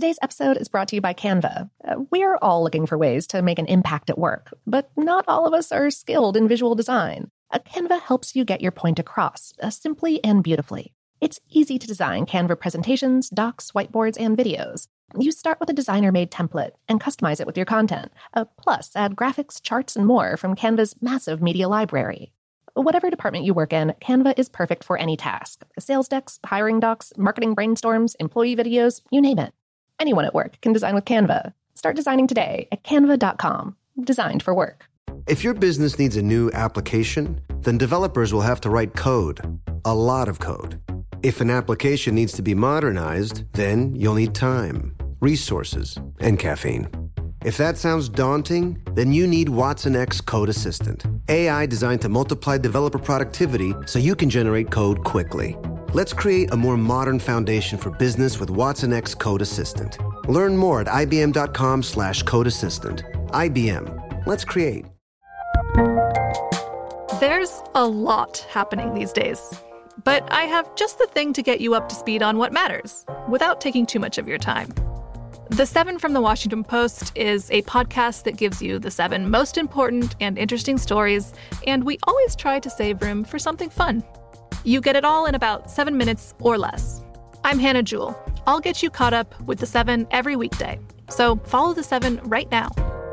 Today's episode is brought to you by Canva. We're all looking for ways to make an impact at work, but not all of us are skilled in visual design. Canva helps you get your point across, simply and beautifully. It's easy to design Canva presentations, docs, whiteboards, and videos. You start with a designer-made template and customize it with your content. Plus, add graphics, charts, and more from Canva's massive media library. Whatever department you work in, Canva is perfect for any task. Sales decks, hiring docs, marketing brainstorms, employee videos, you name it. Anyone at work can design with Canva. Start designing today at canva.com. Designed for work. If your business needs a new application, then developers will have to write code. A lot of code. If an application needs to be modernized, then you'll need time, resources, and caffeine. If that sounds daunting, then you need Watson X Code Assistant. AI designed to multiply developer productivity so you can generate code quickly. Let's create a more modern foundation for business with Watson X Code Assistant. Learn more at ibm.com/code assistant. IBM. Let's create. There's a lot happening these days. But I have just the thing to get you up to speed on what matters, without taking too much of your time. The 7 from the Washington Post is a podcast that gives you the 7 most important and interesting stories, and we always try to save room for something fun. You get it all in about 7 minutes or less. I'm Hannah Jewell. I'll get you caught up with the 7 every weekday. So follow the 7 right now.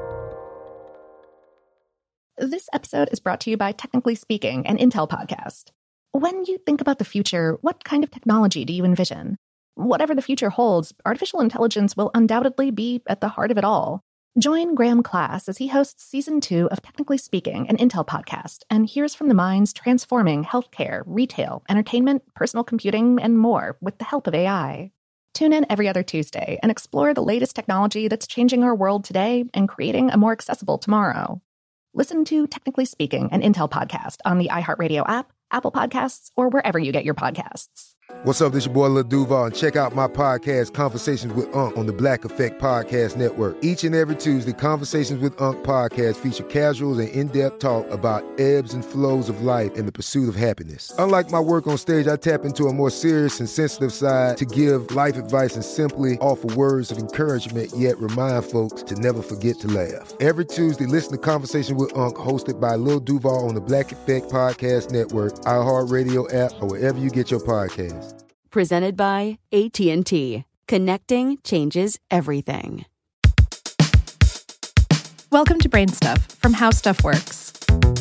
This episode is brought to you by Technically Speaking, an Intel podcast. When you think about the future, what kind of technology do you envision? Whatever the future holds, artificial intelligence will undoubtedly be at the heart of it all. Join Graham Class as he hosts Season 2 of Technically Speaking, an Intel podcast, and hears from the minds transforming healthcare, retail, entertainment, personal computing, and more with the help of AI. Tune in every other Tuesday and explore the latest technology that's changing our world today and creating a more accessible tomorrow. Listen to Technically Speaking, an Intel podcast on the iHeartRadio app, Apple Podcasts, or wherever you get your podcasts. What's up, this your boy Lil Duval, and check out my podcast, Conversations with Unc, on the Black Effect Podcast Network. Each and every Tuesday, Conversations with Unc podcast feature casuals and in-depth talk about ebbs and flows of life and the pursuit of happiness. Unlike my work on stage, I tap into a more serious and sensitive side to give life advice and simply offer words of encouragement, yet remind folks to never forget to laugh. Every Tuesday, listen to Conversations with Unc, hosted by Lil Duval on the Black Effect Podcast Network, iHeartRadio app, or wherever you get your podcasts. Presented by AT&T. Connecting changes everything. Welcome to Brain Stuff from How Stuff Works.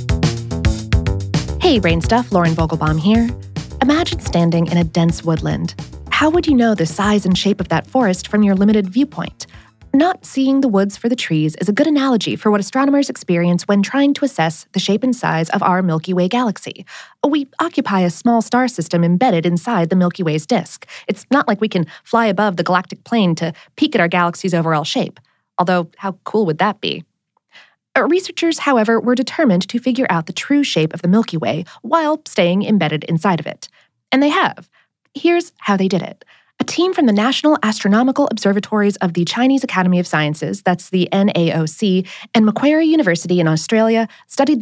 Hey, Brain Stuff, Lauren Vogelbaum here. Imagine standing in a dense woodland. How would you know the size and shape of that forest from your limited viewpoint? Not seeing the woods for the trees is a good analogy for what astronomers experience when trying to assess the shape and size of our Milky Way galaxy. We occupy a small star system embedded inside the Milky Way's disk. It's not like we can fly above the galactic plane to peek at our galaxy's overall shape. Although, how cool would that be? Researchers, however, were determined to figure out the true shape of the Milky Way while staying embedded inside of it. And they have. Here's how they did it. A team from the National Astronomical Observatories of the Chinese Academy of Sciences, that's the NAOC, and Macquarie University in Australia studied the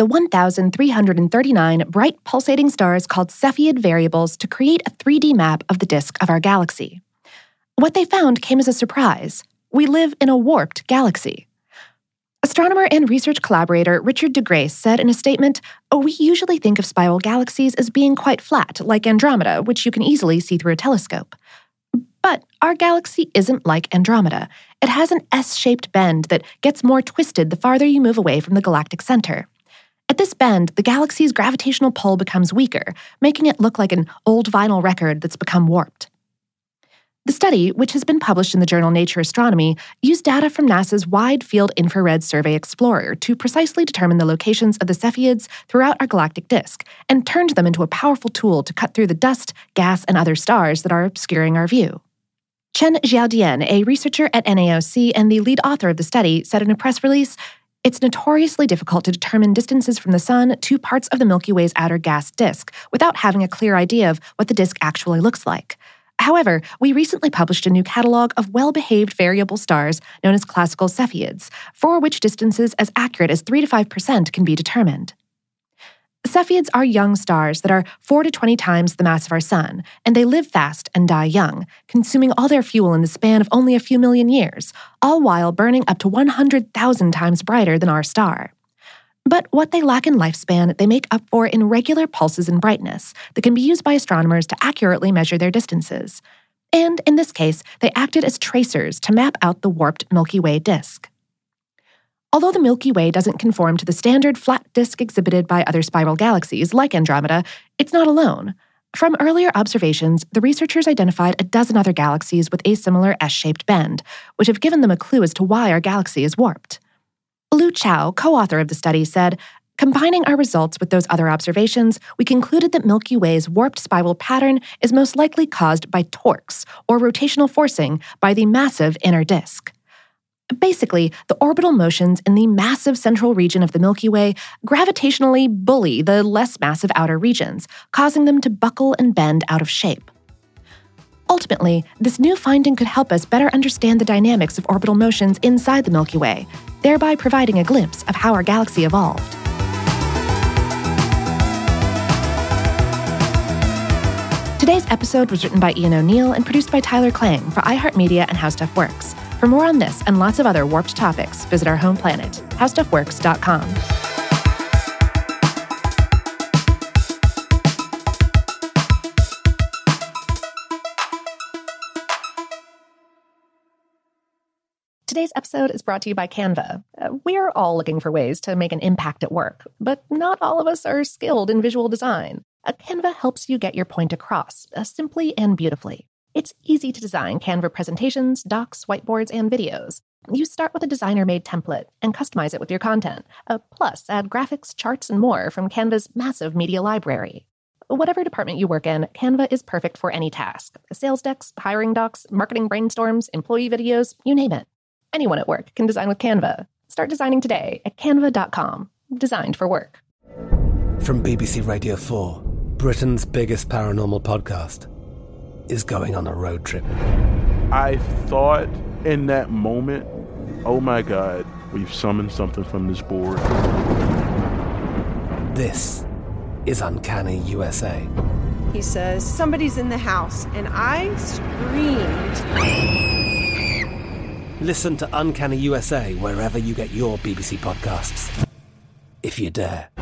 1,339 bright pulsating stars called Cepheid variables to create a 3D map of the disk of our galaxy. What they found came as a surprise. We live in a warped galaxy. Astronomer and research collaborator Richard de Grace said in a statement, "We usually think of spiral galaxies as being quite flat, like Andromeda, which you can easily see through a telescope. But our galaxy isn't like Andromeda. It has an S-shaped bend that gets more twisted the farther you move away from the galactic center. At this bend, the galaxy's gravitational pull becomes weaker, making it look like an old vinyl record that's become warped." The study, which has been published in the journal Nature Astronomy, used data from NASA's Wide Field Infrared Survey Explorer to precisely determine the locations of the Cepheids throughout our galactic disk, and turned them into a powerful tool to cut through the dust, gas, and other stars that are obscuring our view. Chen Xiaodian, a researcher at NAOC and the lead author of the study, said in a press release, "It's notoriously difficult to determine distances from the Sun to parts of the Milky Way's outer gas disk without having a clear idea of what the disk actually looks like. However, we recently published a new catalog of well-behaved variable stars known as classical Cepheids, for which distances as accurate as 3 to 5% can be determined." Cepheids are young stars that are 4 to 20 times the mass of our sun, and they live fast and die young, consuming all their fuel in the span of only a few million years, all while burning up to 100,000 times brighter than our star. But what they lack in lifespan, they make up for in regular pulses in brightness that can be used by astronomers to accurately measure their distances. And in this case, they acted as tracers to map out the warped Milky Way disk. Although the Milky Way doesn't conform to the standard flat disk exhibited by other spiral galaxies like Andromeda, it's not alone. From earlier observations, the researchers identified a dozen other galaxies with a similar S-shaped bend, which have given them a clue as to why our galaxy is warped. Lu Chao, co-author of the study, said, "Combining our results with those other observations, we concluded that Milky Way's warped spiral pattern is most likely caused by torques, or rotational forcing, by the massive inner disk. Basically, the orbital motions in the massive central region of the Milky Way gravitationally bully the less massive outer regions, causing them to buckle and bend out of shape. Ultimately, this new finding could help us better understand the dynamics of orbital motions inside the Milky Way, thereby providing a glimpse of how our galaxy evolved." Today's episode was written by Ian O'Neill and produced by Tyler Klang for iHeartMedia and How Stuff Works. For more on this and lots of other warped topics, visit our home planet, howstuffworks.com. Today's episode is brought to you by Canva. We're all looking for ways to make an impact at work, but not all of us are skilled in visual design. Canva helps you get your point across, simply and beautifully. It's easy to design Canva presentations, docs, whiteboards, and videos. You start with a designer-made template and customize it with your content. Plus, add graphics, charts, and more from Canva's massive media library. Whatever department you work in, Canva is perfect for any task. Sales decks, hiring docs, marketing brainstorms, employee videos, you name it. Anyone at work can design with Canva. Start designing today at canva.com. Designed for work. From BBC Radio 4, Britain's biggest paranormal podcast is going on a road trip. I thought in that moment, oh my God, we've summoned something from this board. This is Uncanny USA. He says, somebody's in the house, and I screamed. Listen to Uncanny USA wherever you get your BBC podcasts, if you dare.